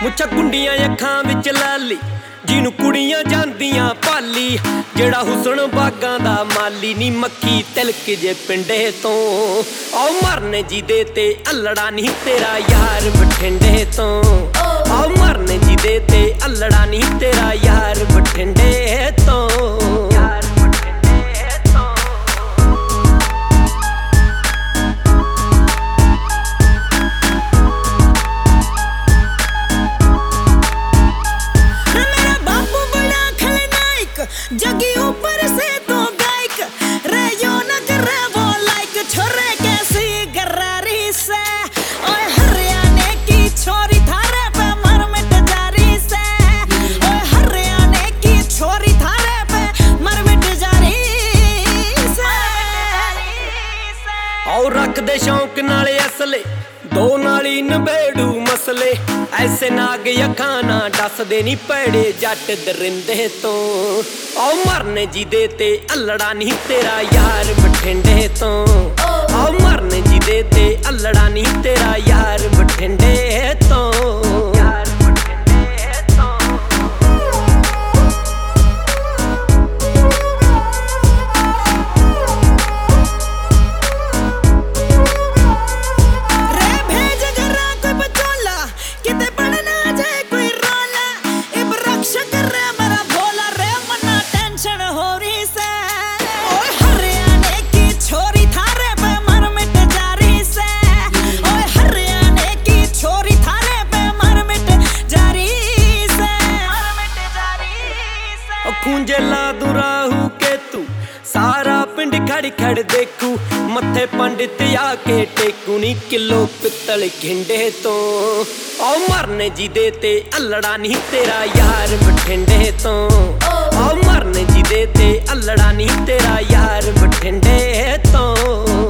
ਮੁੱਛਾਂ ਕੁੰਡੀਆਂ ਅੱਖਾਂ ਵਿੱਚ ਲਾਲੀ ਜਿਹਨੂੰ ਕੁੜੀਆਂ ਜਾਂਦੀਆਂ ਪਾਲੀ ਜਿਹੜਾ ਹੁਸਨ ਬਾਗਾਂ ਦਾ ਮਾਲੀ ਨੀ ਮੱਖੀ ਤਿਲਕ ਜੇ ਪਿੰਡੇ ਤੋਂ ਆਓ ਮਰਨੇ ਜਿਹਦੇ ਤੇ ਅਲੜਾ ਨਹੀਂ ਤੇਰਾ ਯਾਰ ਬਠਿੰਡੇ ਤੋਂ ਆਓ ਮਰਨੇ ਜਿਹਦੇ ਤੇ ਅਲੜਾ ਨਹੀਂ ਤੇਰਾ ਯਾਰ ਬਠਿੰਡੇ ਤੋਂ जगी ऊपर से तो गायक रे यो न करे वो लाइक छोरे कैसी गरारी से ओए हरियाणे की छोरी थारे पे मर मिट जारी से ओए हरियाणे की छोरी थारे पे मर मिट जारी से और रख दे शौक नाले असले दो नाली नबेड़ू मसले ऐसे नाग अखां ना दसदे नी पैड़े जट दरिंदे तो आओ मरने जिदे ते अल्लड़ा नहीं तेरा यार बठिंडे तो आओ मरने जिदे ते अल्लड़ा नहीं तेरा यार बठिंडे तो खूंजे ला दूं राहू के तू सारा पिंड खड़ खड़ देखू मथे पंडित आके टेकू नी किलो पित्तल घिंडे तो आओ मरने जिदे ते अल्लड़ा नहीं तेरा यार बठिंडे तो आओ मरने जिदे ते अल्लड़ा नहीं तेरा यार बठिंडे तो।